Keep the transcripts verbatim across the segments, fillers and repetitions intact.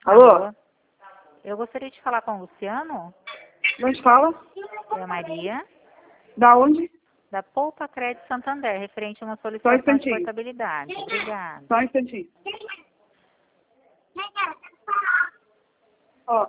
Alô? Alô? Eu gostaria de falar com o Luciano. Onde fala? É a Maria, Da onde? da Poupa Crédito Santander, referente a uma Só um solicitação de instantinho. portabilidade. Obrigada. Só um instantinho. Ó.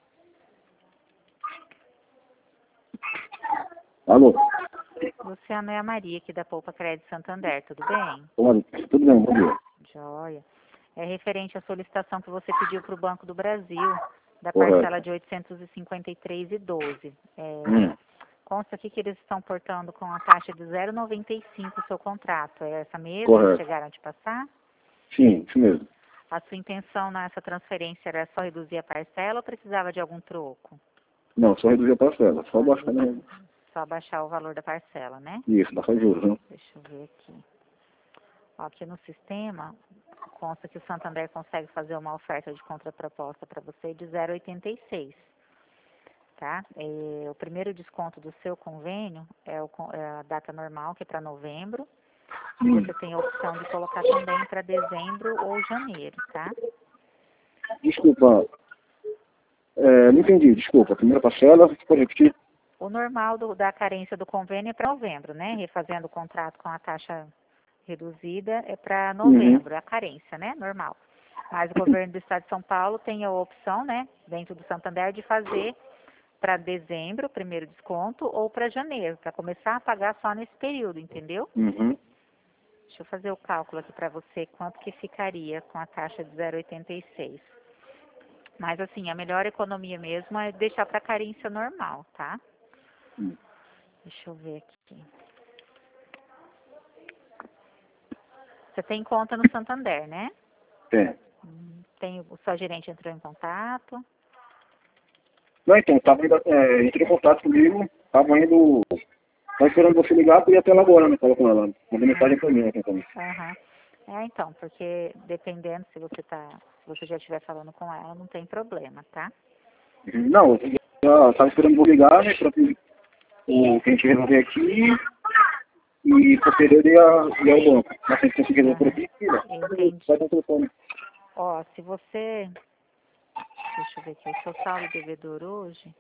Alô? Luciano, é a Maria aqui da Poupa Crédito Santander, tudo bem? Olha, tudo bem, bom dia. Joia. É referente à solicitação que você pediu para o Banco do Brasil, da Correto. parcela de oitocentos e cinquenta e três reais e doze centavos. É, Hum, consta aqui que eles estão portando com a taxa de zero vírgula noventa e cinco o seu contrato. É essa mesmo que Correto. chegaram a te passar? sim, isso mesmo. A sua intenção nessa transferência era só reduzir a parcela ou precisava de algum troco? Não, só reduzir a parcela, só baixar, né? Só abaixar o valor da parcela, né? Isso, baixar juros, né? Deixa eu ver aqui. Ó, aqui no sistema, consta que o Santander consegue fazer uma oferta de contraproposta para você de zero vírgula oitenta e seis. Tá? É, o primeiro desconto do seu convênio é, o con- é a data normal, que é para novembro. Você tem a opção de colocar também para dezembro ou janeiro, tá? Desculpa, é, não entendi, desculpa. A primeira parcela, você pode repetir? O normal do- da carência do convênio é para novembro, né? Refazendo o contrato com a taxa reduzida é para novembro, é a carência, né? Normal. Mas o governo do estado de São Paulo tem a opção, né, dentro do Santander, de fazer para dezembro, o primeiro desconto, ou para janeiro, para começar a pagar só nesse período, entendeu? Uhum. Deixa eu fazer o cálculo aqui para você, quanto que ficaria com a taxa de zero vírgula oitenta e seis. Mas assim, a melhor economia mesmo é deixar para carência normal, tá? Hum. Deixa eu ver aqui. Você tem conta no Santander, né? Tem. Hum, Tem, o seu gerente entrou em contato. Não, então, tava indo, é, entrei em contato comigo, tava indo, tava esperando você ligar, porque ia até ela agora, né? Tava com ela, mandei mensagem pra mim, né, também. Aham. É, então, porque dependendo se você tá, se você já estiver falando com ela, não tem problema, tá? Uhum. Não, eu já tava esperando você ligar, né, pra que o que a gente resolver aqui, e posterior ia, ia ao banco. Mas se a gente conseguir resolver por aqui, filha, Entendi. vai dar o telefone. Ó, se você, deixa eu ver aqui, o seu saldo devedor hoje,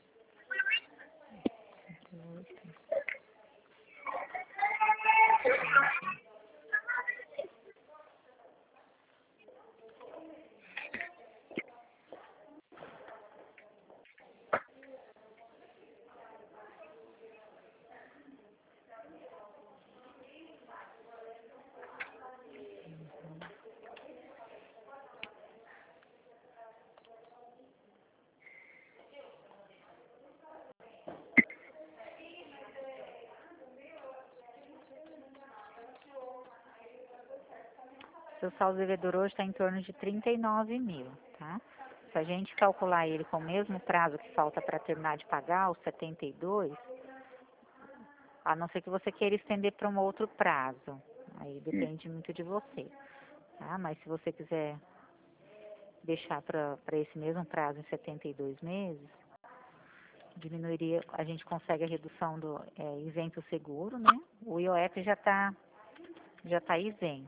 seu saldo devedor hoje está em torno de trinta e nove mil, tá? Se a gente calcular ele com o mesmo prazo que falta para terminar de pagar, os setenta e dois, a não ser que você queira estender para um outro prazo, aí depende muito de você, tá? Mas se você quiser deixar para esse mesmo prazo em setenta e dois meses, diminuiria, a gente consegue a redução do é, isento seguro, né? O I O F já está já tá isento.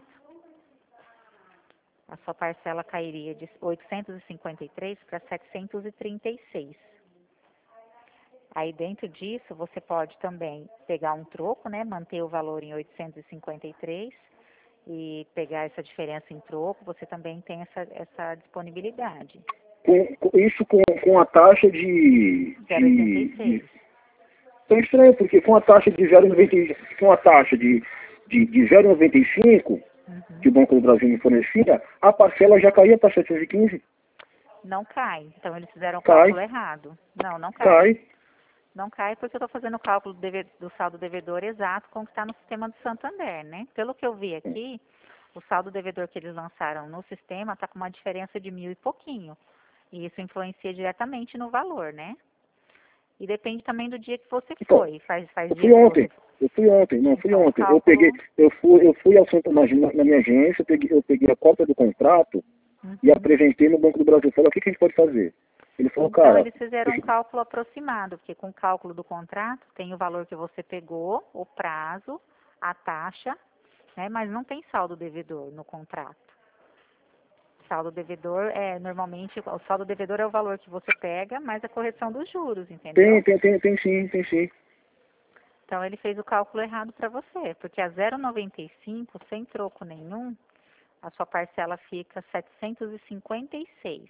A sua parcela cairia de oitocentos e cinquenta e três para setecentos e trinta e seis. Aí dentro disso você pode também pegar um troco, né? Manter o valor em oitocentos e cinquenta e três e pegar essa diferença em troco. Você também tem essa, essa disponibilidade. Com, com- isso com, com a taxa de... zero vírgula oitenta de, e seis. de tão estranho, porque com a taxa de zero vírgula noventa e cinco, com a taxa de, de, de zero vírgula noventa e cinco Uhum. que o Banco do Brasil me fornecia, a parcela já caía para setecentos e quinze. Não cai. Então eles fizeram o Cai. cálculo errado. Não, não cai. Cai. Não cai porque eu estou fazendo o cálculo do, deve- do saldo devedor exato com o que está no sistema do Santander, né? Pelo que eu vi aqui, o saldo devedor que eles lançaram no sistema está com uma diferença de mil e pouquinho. E isso influencia diretamente no valor, né? E depende também do dia que você Então, foi. Faz, faz eu dia fui que ontem. você... Eu fui ontem, não, fui Então, o ontem. Eu cálculo... peguei, eu fui, eu fui ao centro, na, na minha agência, eu peguei, eu peguei a cópia do contrato e Uhum. apresentei no Banco do Brasil. Falei, o que, que a gente pode fazer? Ele falou, Então, cara, eles fizeram um deixa- cálculo aproximado, porque com o cálculo do contrato tem o valor que você pegou, o prazo, a taxa, né? Mas não tem saldo devedor no contrato. Saldo devedor é, normalmente, o saldo devedor é o valor que você pega, mais a correção dos juros, entendeu? Tem, tem, tem, tem sim, tem sim. Então, ele fez o cálculo errado para você, porque a zero vírgula noventa e cinco, sem troco nenhum, a sua parcela fica setecentos e cinquenta e seis.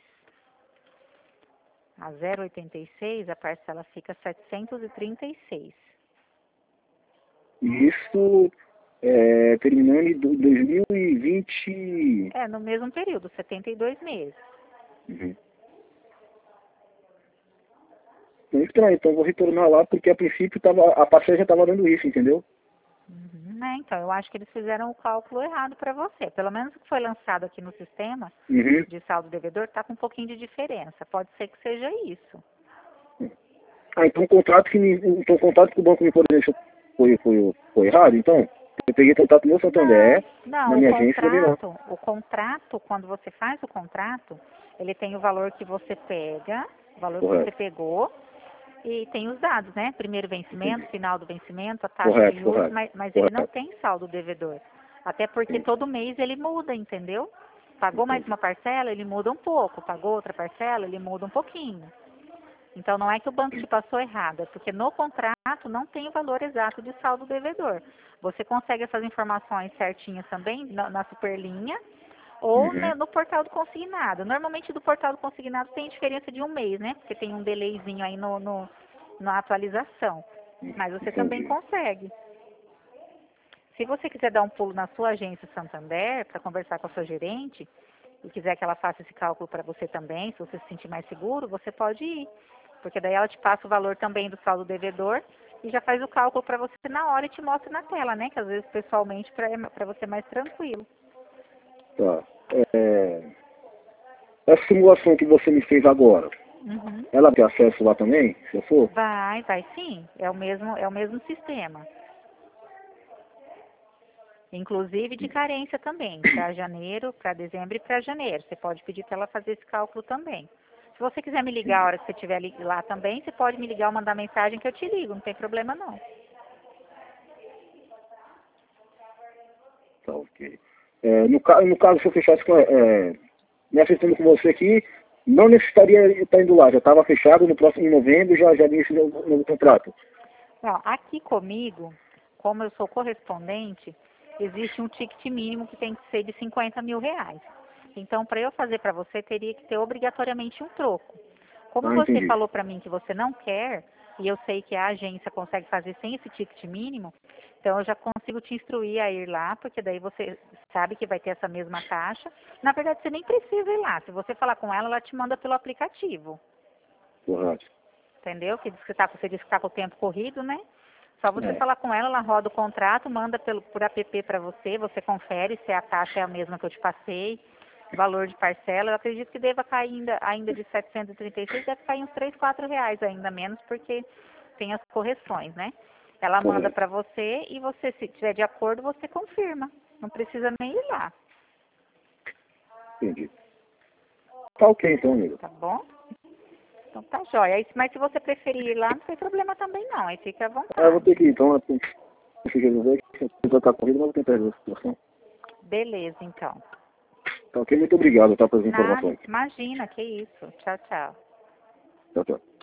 A zero vírgula oitenta e seis, a parcela fica setecentos e trinta e seis. Isso é, terminando em do- dois mil e vinte. É, no mesmo período, setenta e dois meses. Uhum. Então, então eu vou retornar lá porque a princípio tava, a parcela já estava dando isso, entendeu? Uhum, né? Então, eu acho que eles fizeram o cálculo errado para você. Pelo menos o que foi lançado aqui no sistema Uhum. de saldo devedor está com um pouquinho de diferença. Pode ser que seja isso. Ah, então o contrato que me, então, o contrato que o banco me forneceu foi, foi, foi errado, então? Eu peguei contato no meu Santander, Não, na o minha agência, e lá. contrato, o contrato, quando você faz o contrato, ele tem o valor que você pega, o valor que você Correto. pegou, e tem os dados, né? Primeiro vencimento, Entendi. final do vencimento, a taxa Correto, de juros, correto. mas, mas ele não Correto. tem saldo devedor. Até porque Sim. todo mês ele muda, entendeu? Pagou mais Entendi. uma parcela, ele muda um pouco. Pagou outra parcela, ele muda um pouquinho. Então não é que o banco te passou errado, é porque no contrato não tem o valor exato de saldo devedor. Você consegue essas informações certinhas também na, na superlinha ou Uhum. na- no portal do consignado. Normalmente do portal do consignado tem diferença de um mês, né? Porque tem um delayzinho aí no, no- na atualização. Mas você também Entendi. consegue. Se você quiser dar um pulo na sua agência Santander para conversar com a sua gerente e quiser que ela faça esse cálculo para você também, se você se sentir mais seguro, você pode ir. Porque daí ela te passa o valor também do saldo devedor e já faz o cálculo para você na hora e te mostra na tela, né? Que às vezes pessoalmente para você é mais tranquilo. Tá. É, essa simulação que você me fez agora, Uhum. ela tem acesso lá também, se eu for? Vai, vai sim. É o mesmo, é o mesmo sistema. Inclusive de carência também, para janeiro, para dezembro e para janeiro. Você pode pedir para ela fazer esse cálculo também. Se você quiser me ligar a hora que você estiver ali- lá também, você pode me ligar ou mandar mensagem que eu te ligo, não tem problema não. Tá, ok. É, no, ca- no caso, se eu fechasse com, é, me acertando com você aqui, não necessitaria estar indo lá, já estava fechado no próximo, em novembro, já, já vinha esse novo, novo contrato. Não, aqui comigo, como eu sou correspondente, existe um ticket mínimo que tem que ser de cinquenta mil reais. Então, para eu fazer para você, teria que ter obrigatoriamente um troco. Como Ah, você entendi. falou para mim que você não quer, e eu sei que a agência consegue fazer sem esse ticket mínimo, então eu já consigo te instruir a ir lá, porque daí você sabe que vai ter essa mesma taxa. Na verdade, você nem precisa ir lá. Se você falar com ela, ela te manda pelo aplicativo. Correto. Entendeu? Que diz que tá, você disse que está com o tempo corrido, né? Só você É, falar com ela, ela roda o contrato, manda pelo, por app para você, você confere se a taxa é a mesma que eu te passei, valor de parcela. Eu acredito que deva cair ainda, ainda de setecentos e trinta e seis, deve cair uns três, quatro reais ainda menos, porque tem as correções, né? Ela manda correto. para você e você, se tiver de acordo, você confirma. Não precisa nem ir lá, Entendi. Tá ok então, amigo. tá bom? Então tá jóia. Aí, mas se você preferir ir lá, não tem problema também não, aí fica à É, eu vou vontade. ter que ir, então, eu tenho que resolver, que eu vou estar corrido, mas vou tentar resolver a situação. Beleza, então. Tá ok? Muito obrigado, tá, pelas Nada, informações. imagina, que isso. Tchau, tchau. Tchau, tchau.